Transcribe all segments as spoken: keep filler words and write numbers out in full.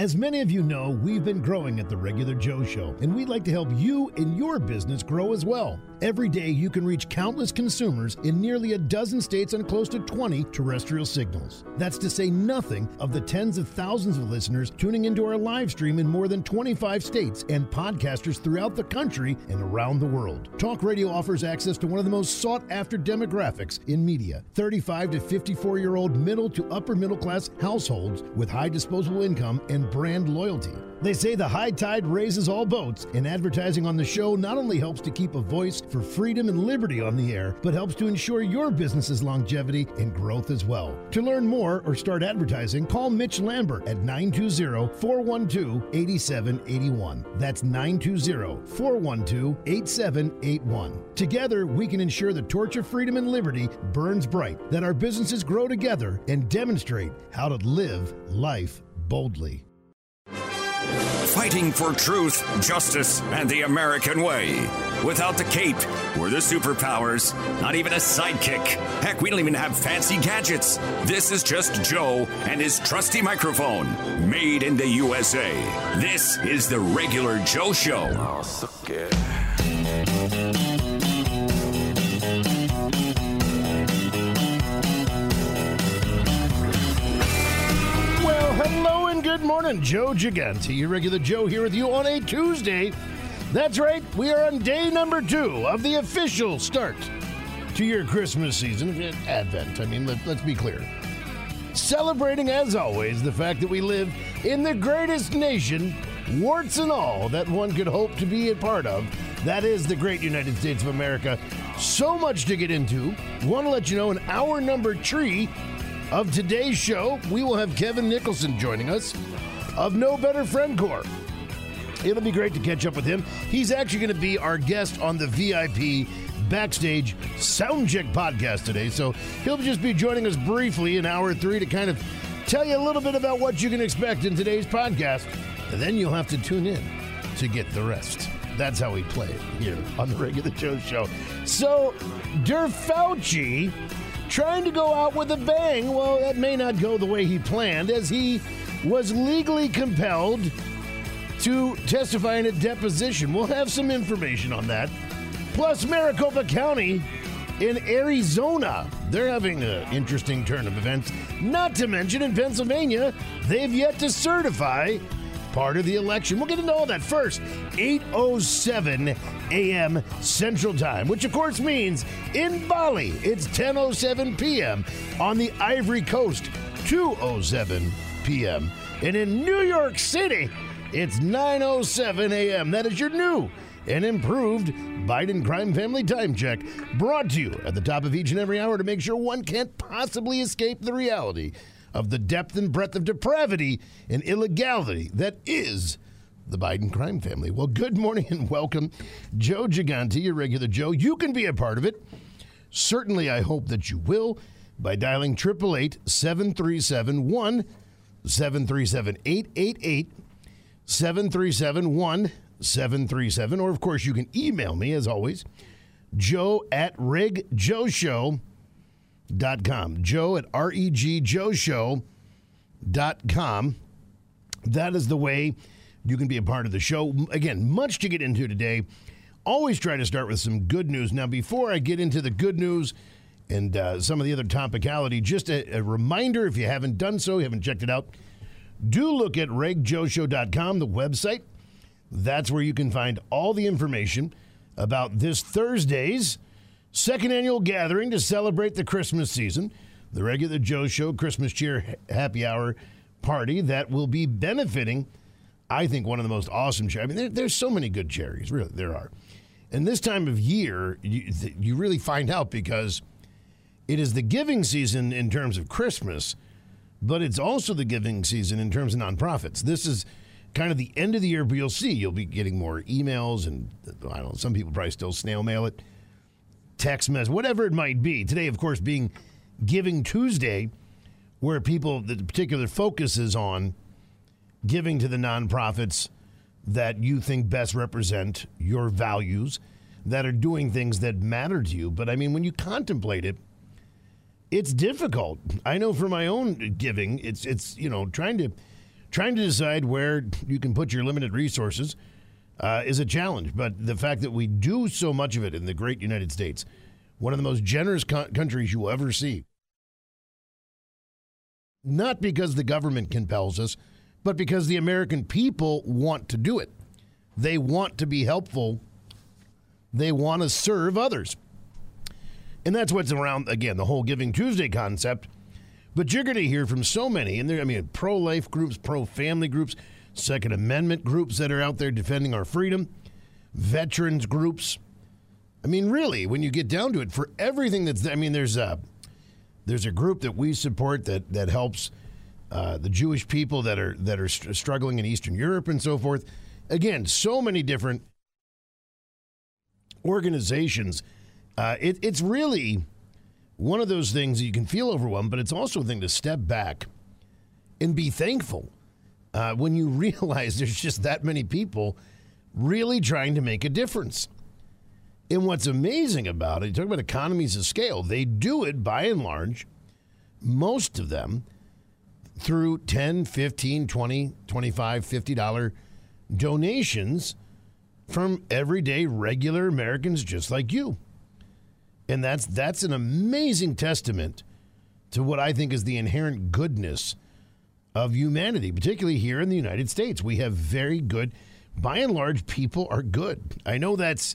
As many of you know, we've been growing at The Regular Joe Show, and we'd like to help you and your business grow as well. Every day, you can reach countless consumers in nearly a dozen states on close to twenty terrestrial signals. That's to say nothing of the tens of thousands of listeners tuning into our live stream in more than twenty-five states and podcasters throughout the country and around the world. Talk radio offers access to one of the most sought-after demographics in media, thirty-five to fifty-four-year-old middle to upper middle-class households with high disposable income and brand loyalty. They say the high tide raises all boats, and advertising on the show not only helps to keep a voice for freedom and liberty on the air, but helps to ensure your business's longevity and growth as well. To learn more or start advertising, call Mitch Lambert at nine two zero, four one two, eight seven eight one. That's nine two zero, four one two, eight seven eight one. Together, we can ensure the torch of freedom and liberty burns bright, that our businesses grow together and demonstrate how to live life boldly. Fighting for truth, justice, and the American way. Without the cape or the superpowers, not even a sidekick. Heck, we don't even have fancy gadgets. This is just Joe and his trusty microphone, made in the U S A. This is the Regular Joe Show. Oh, suck it. Hello and good morning, Joe Gigante, your regular Joe here with you on a Tuesday. That's right, we are on day number two of the official start to your Christmas season, Advent. I mean, let, let's be clear. Celebrating, as always, the fact that we live in the greatest nation, warts and all, that one could hope to be a part of. That is the great United States of America. So much to get into. Want to let you know, in our number three of today's show, we will have Kevin Nicholson joining us of No Better Friend Corps. It'll be great to catch up with him. He's actually going to be our guest on the V I P Backstage Soundcheck podcast today, so he'll just be joining us briefly in hour three to kind of tell you a little bit about what you can expect in today's podcast, and then you'll have to tune in to get the rest. That's how we play it here on the Regular Joe Show. So, Der Fauci trying to go out with a bang. Well, that may not go the way he planned, as he was legally compelled to testify in a deposition. We'll have some information on that. Plus, Maricopa County in Arizona, they're having an interesting turn of events. Not to mention, in Pennsylvania, they've yet to certify part of the election. We'll get into all that first. eight oh seven a.m. Central Time, which of course means in Bali, it's ten oh seven p.m. On the Ivory Coast, two oh seven p.m. And in New York City, it's nine oh seven a.m. That is your new and improved Biden Crime Family Time Check, brought to you at the top of each and every hour to make sure one can't possibly escape the reality of the depth and breadth of depravity and illegality that is the Biden crime family. Well, good morning and welcome. Joe Gigante, your regular Joe. You can be a part of it. Certainly, I hope that you will by dialing eight eight eight, seven three seven, one seven three seven, eight eight eight, seven three seven, one seven three seven. Or, of course, you can email me, as always, joe at reg joe show dot com. Joe at R E G Joe Show dot com. That is the way you can be a part of the show. Again, much to get into today. Always try to start with some good news. Now, before I get into the good news and uh, some of the other topicality, just a, a reminder, if you haven't done so, you haven't checked it out, do look at reg joe show dot com, the website. That's where you can find all the information about this Thursday's second annual gathering to celebrate the Christmas season, the Regular Joe Show Christmas Cheer Happy Hour Party that will be benefiting, I think, one of the most awesome charities. I mean, there, there's so many good charities, really, there are. And this time of year, you, you really find out because it is the giving season in terms of Christmas, but it's also the giving season in terms of nonprofits. This is kind of the end of the year, but you'll see, you'll be getting more emails, and I don't know, some people probably still snail mail it, text message, whatever it might be. Today, of course, being Giving Tuesday, where people, the particular focus is on giving to the nonprofits that you think best represent your values, that are doing things that matter to you. But I mean, when you contemplate it, it's difficult. I know for my own giving, it's, it's you know, trying to trying to decide where you can put your limited resources uh, is a challenge. But the fact that we do so much of it in the great United States, one of the most generous co- countries you will ever see, not because the government compels us, but because the American people want to do it. They want to be helpful. They want to serve others. And that's what's around, again, the whole Giving Tuesday concept. But you're going to hear from so many, and there, I mean, pro-life groups, pro-family groups, Second Amendment groups that are out there defending our freedom, veterans groups. I mean, really, when you get down to it, for everything that's, I mean, there's a, there's a group that we support that that helps uh, the Jewish people that are that are st- struggling in Eastern Europe and so forth. Again, so many different organizations. Uh, it, it's really one of those things that you can feel overwhelmed, but it's also a thing to step back and be thankful uh, when you realize there's just that many people really trying to make a difference. And what's amazing about it, you talk about economies of scale, they do it by and large, most of them, through ten, fifteen, twenty, twenty-five, fifty dollars donations from everyday regular Americans just like you. And that's that's an amazing testament to what I think is the inherent goodness of humanity, particularly here in the United States. We have very good, by and large, people are good. I know that's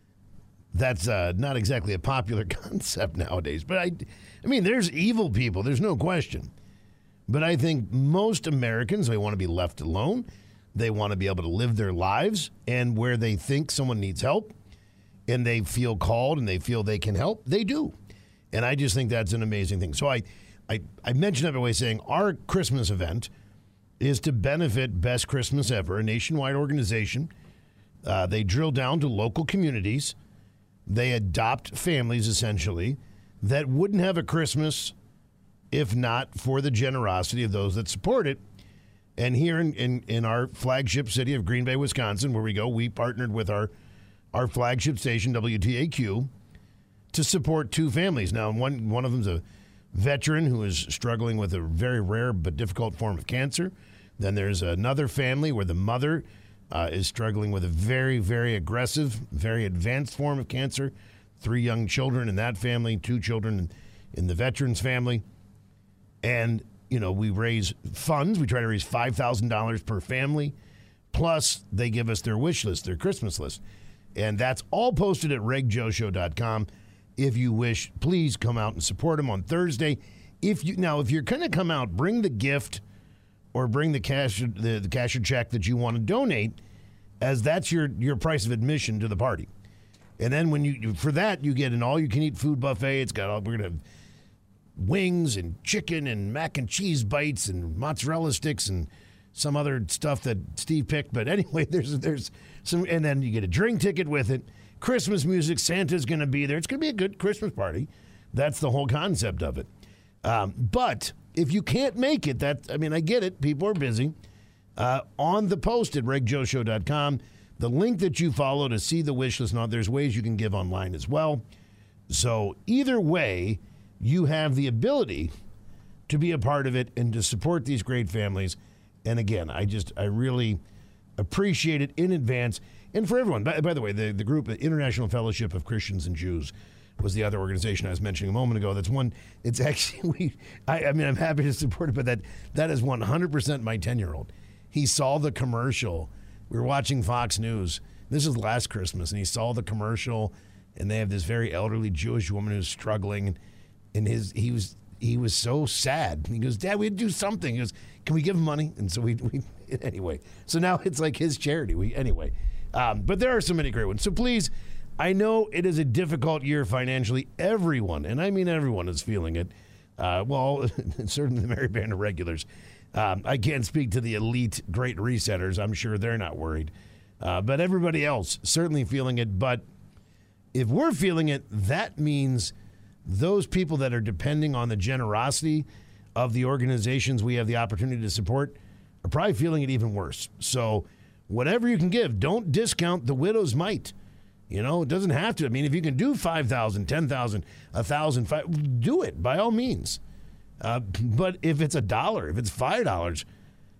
that's uh, not exactly a popular concept nowadays, but I, I mean, there's evil people, there's no question. But I think most Americans, they want to be left alone. They want to be able to live their lives, and where they think someone needs help and they feel called and they feel they can help, they do. And I just think that's an amazing thing. So I, I, I mentioned that by way of saying our Christmas event is to benefit Best Christmas Ever, a nationwide organization. Uh, they drill down to local communities. They adopt families, essentially, that wouldn't have a Christmas if not for the generosity of those that support it. And here in, in, in our flagship city of Green Bay, Wisconsin, where we go, we partnered with our, our flagship station, W T A Q, to support two families. Now, one, one of them's a veteran who is struggling with a very rare but difficult form of cancer. Then there's another family where the mother uh, is struggling with a very, very aggressive, very advanced form of cancer. Three young children in that family, two children in, in the veteran's family. And, you know, we raise funds. We try to raise five thousand dollars per family. Plus, they give us their wish list, their Christmas list. And that's all posted at reg joe show dot com. If you wish, please come out and support them on Thursday. If you Now, if you're going to come out, bring the gift or bring the cash, the, the cash or check that you want to donate, as that's your, your price of admission to the party. And then when you, for that, you get an all-you-can-eat food buffet. It's got all, we're going to have wings and chicken and mac and cheese bites and mozzarella sticks and some other stuff that Steve picked. But anyway, there's there's some, and then you get a drink ticket with it. Christmas music, Santa's going to be there. It's going to be a good Christmas party. That's the whole concept of it. Um, but if you can't make it, that I mean, I get it. People are busy. Uh, on the post at reg joe show dot com, the link that you follow to see the wish list, now there's ways you can give online as well. So either way, you have the ability to be a part of it and to support these great families. And again, I just, I really appreciate it in advance. And for everyone, by, by the way, the, the group, the International Fellowship of Christians and Jews, was the other organization I was mentioning a moment ago. That's one, it's actually, we, I, I mean, I'm happy to support it, but that that is one hundred percent my ten-year-old. He saw the commercial. We were watching Fox News. This is last Christmas, and he saw the commercial, and they have this very elderly Jewish woman who's struggling. And his he was he was so sad. He goes, Dad, we had to do something. He goes, can we give him money? And so we, we anyway. So now it's like his charity. We anyway. Um, but there are so many great ones. So please, I know it is a difficult year financially. Everyone, and I mean everyone, is feeling it. Uh, well, certainly the Merry Band of Regulars. Um, I can't speak to the elite great resetters. I'm sure they're not worried. Uh, but everybody else certainly feeling it. But if we're feeling it, that means those people that are depending on the generosity of the organizations we have the opportunity to support are probably feeling it even worse. So whatever you can give, don't discount the widow's mite. You know, it doesn't have to. I mean, if you can do five thousand, ten thousand, one thousand, do it by all means. Uh, but if it's a dollar, if it's five dollars,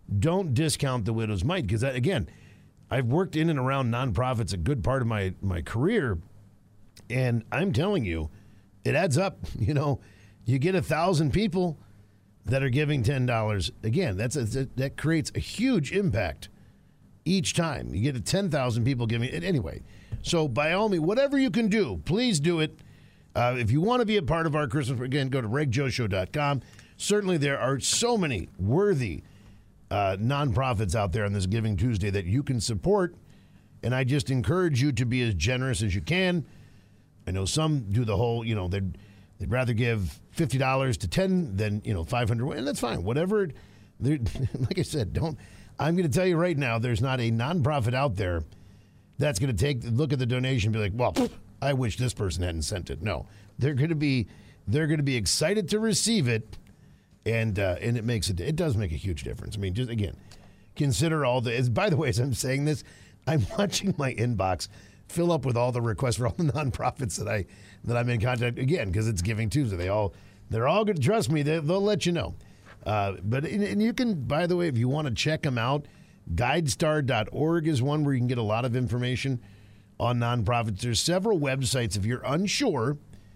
don't discount the widow's mite, because, again, I've worked in and around nonprofits a good part of my, my career, and I'm telling you, it adds up. You know, you get a thousand people that are giving ten dollars. Again, that's a, that creates a huge impact each time. You get ten thousand people giving it anyway. So by all means, whatever you can do, please do it. Uh, if you want to be a part of our Christmas, again, go to reg joe show dot com. Certainly there are so many worthy uh, nonprofits out there on this Giving Tuesday that you can support, and I just encourage you to be as generous as you can. I know some do the whole, you know, they'd, they'd rather give fifty dollars to ten than, you know, five hundred, and that's fine. Whatever, like I said, don't, I'm going to tell you right now, there's not a nonprofit out there that's going to take, look at the donation and be like, well, I wish this person hadn't sent it. No, they're going to be, they're going to be excited to receive it, and uh, and it makes it, it does make a huge difference. I mean, just again, consider all the. As, by the way, as I'm saying this, I'm watching my inbox fill up with all the requests for all the nonprofits that I that I'm in contact again, because it's Giving Tuesday. They all they're all going to trust me. They, they'll let you know. Uh, but and you can, by the way, if you want to check them out, guidestar dot org is one where you can get a lot of information on nonprofits. There's several websites. If you're unsure,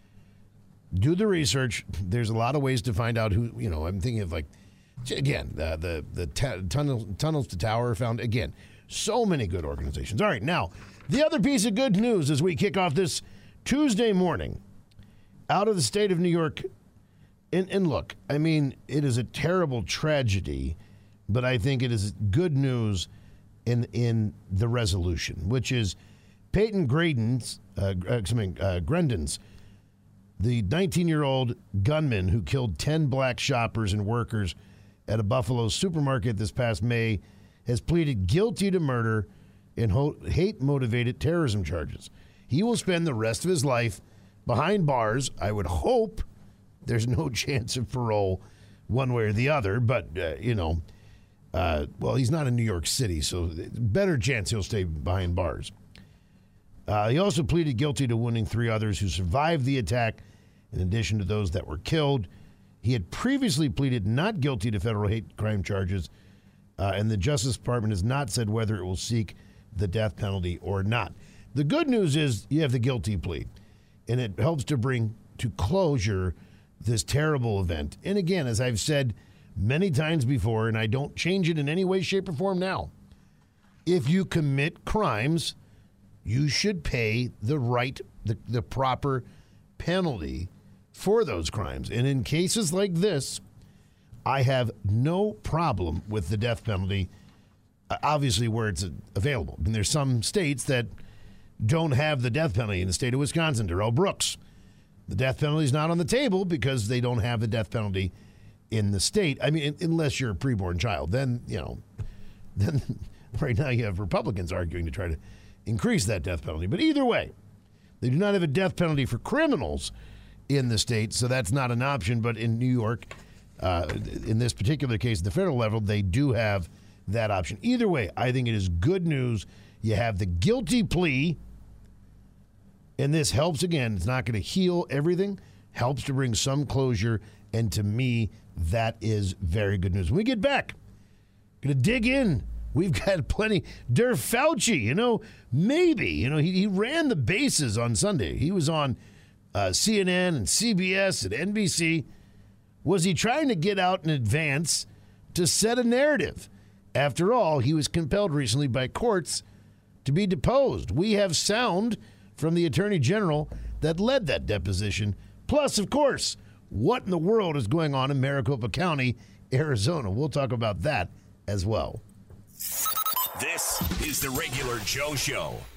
do the research. There's a lot of ways to find out who, you know, I'm thinking of, like, again, uh, the, the t- tunnel, Tunnels to Tower Found. Again, so many good organizations. All right, now, the other piece of good news as we kick off this Tuesday morning out of the state of New York. And, and look, I mean, it is a terrible tragedy, but I think it is good news in in the resolution, which is Peyton Graydon's, uh, excuse me, uh, Grendon's, the nineteen-year-old gunman who killed ten black shoppers and workers at a Buffalo supermarket this past May, has pleaded guilty to murder and ho- hate-motivated terrorism charges. He will spend the rest of his life behind bars. I would hope there's no chance of parole one way or the other, but, uh, you know, uh, well, he's not in New York City, so better chance he'll stay behind bars. Uh, he also pleaded guilty to wounding three others who survived the attack, in addition to those that were killed. He had previously pleaded not guilty to federal hate crime charges, uh, and the Justice Department has not said whether it will seek the death penalty or not. The good news is you have the guilty plea, and it helps to bring to closure this terrible event. And again, as I've said many times before, and I don't change it in any way, shape, or form now, if you commit crimes, you should pay the right, the, the proper penalty for those crimes. And in cases like this, I have no problem with the death penalty, obviously where it's available. And there's some states that don't have the death penalty. In the state of Wisconsin, Darrell Brooks, the death penalty is not on the table because they don't have the death penalty in the state. I mean, unless you're a preborn child, then, you know, then right now you have Republicans arguing to try to increase that death penalty. But either way, they do not have a death penalty for criminals in the state, so that's not an option. But in New York, uh, in this particular case, the federal level, they do have that option. Either way, I think it is good news. You have the guilty plea, and this helps. Again, it's not going to heal everything, helps to bring some closure, and to me, that is very good news. When we get back, going to dig in. We've got plenty. Der Fauci, you know, maybe, you know, he, he ran the bases on Sunday. He was on uh, C N N and C B S and N B C. Was he trying to get out in advance to set a narrative? After all, he was compelled recently by courts to be deposed. We have sound from the Attorney General that led that deposition. Plus, of course, what in the world is going on in Maricopa County, Arizona? We'll talk about that as well. This is the Regular Joe Show.